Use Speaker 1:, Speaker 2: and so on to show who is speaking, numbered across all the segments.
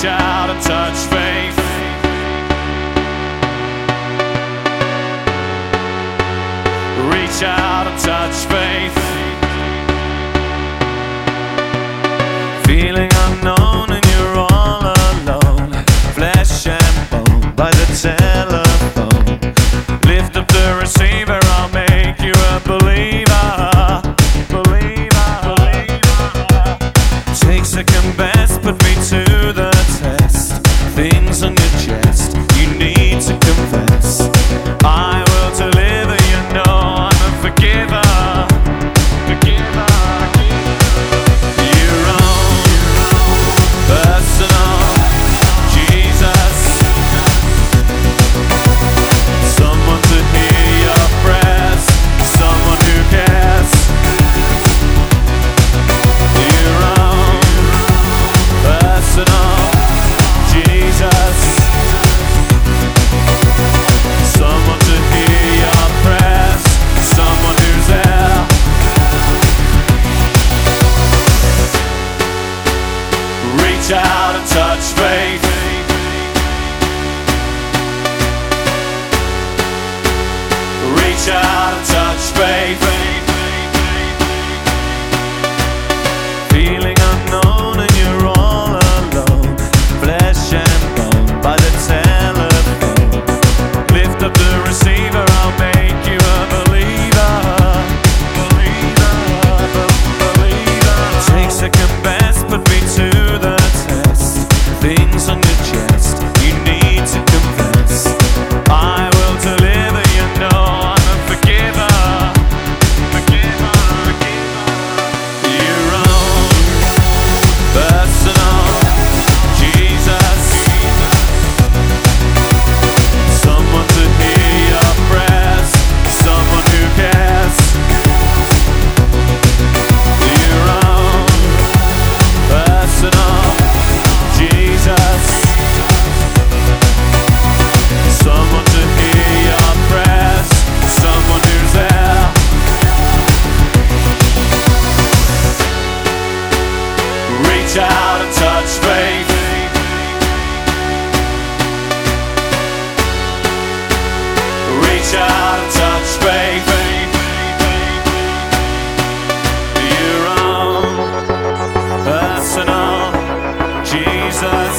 Speaker 1: Reach out and touch faith. Reach out and touch faith. Feeling unknown and you're all alone. Flesh and bone by the telephone. Lift up the receiver, I'll make you a believer. Take second best, put me to the test. Things on your chest, you need to confess. I will deliver, you know I'm a forgiver. Your own personal Jesus. Someone to hear your prayers, someone who cares. Your own personal Jesus. Someone to hear your prayers, someone who's there. Reach out and touch faith. Reach out and touch faith. Feeling unknown and you're all alone. Flesh and bone by the telephone. Lift up the receiver, I'll make you a believer. Take second best, put me to the test. Things on your chest, you need to confess. I will deliver, you know I'm a forgiver. Your own personal Jesus. Someone to hear your prayers, someone who cares. Your own personal Jesus. Someone to hear your prayers, someone who's there. Reach out and touch faith. Reach out and touch faith. Your own personal Jesus.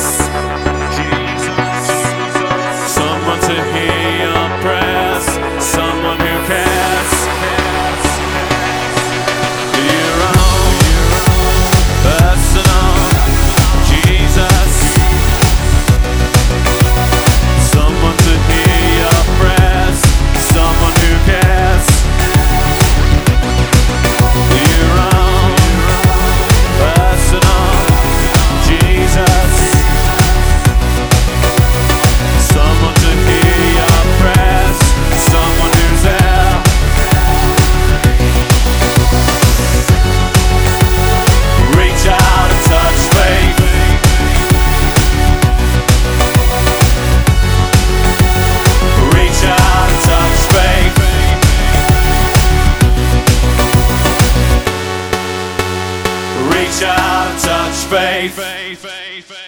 Speaker 1: Someone to hear your prayers, someone who cares. Your own personal Jesus. Someone to hear your prayers, someone who cares. Your own personal Jesus. Someone to hear your prayers, someone who's there. Reach out and touch faith. Reach out and touch faith. Reach out and touch faith.